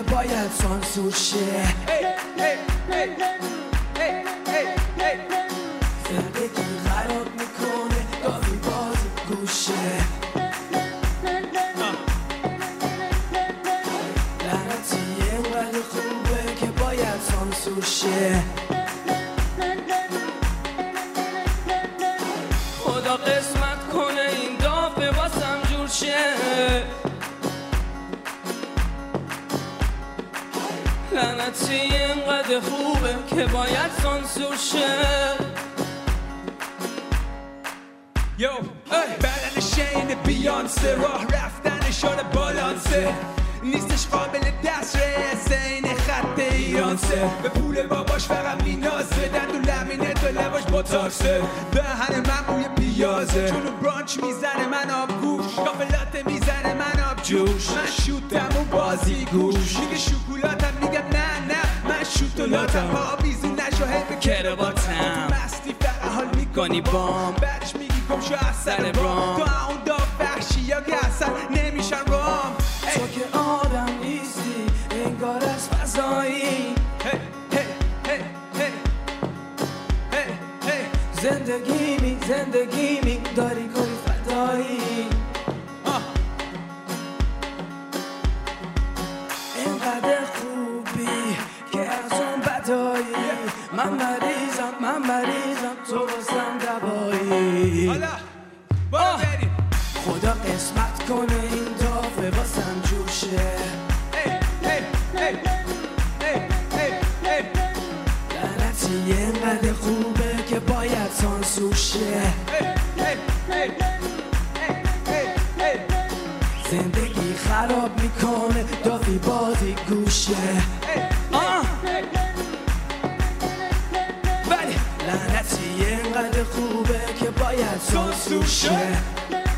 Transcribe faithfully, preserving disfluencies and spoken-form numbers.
باید سانسور شه. زندگی خراب میکنه گاهی بازی گوشه. لعنتی اینقدر خوبه که باید سانسور شه. خدا قسمت کنه این دافه واسم جور شه. لعنتی اینقدر خوبه که باید سانسور شه. یو بدن شین بیانسه راه رفتن شاره بالانسه نیستش قابل دسترس این خط ایرانسه به پول باباش فقط مینازه دندون لمینه تو لباش بوتاکسه دهن من بوی پیازه چونو برانچ میزنه من آب گوش کافلات میزنه من آب جوش من شوتم و بازی گوش میگه شکولاتم میگم نه نه من شوتولاتم آویزون نشو هی به کرواتم مستی فقط حال میکنی بام بعدش میگی کم شو اثر برام تو اون دا وحشی یا که اصلا نمیشن رام تو که آدم نیستی انگار از فضایی. زندگی می زندگی می داری کاری فدایی. اینقدر خوبی که از اون بدایی. من مریضم من مریضم تو واسم دوایی. حالا برو بریم خدا قسمت کنه این دافه واسم جور شه. لعنتی اینقدر خوبه که باید سانسور شه. زندگی خراب میکنه دافی بازی گوشه. ولی لعنتی اینقدر خوبه که باید سانسور شه.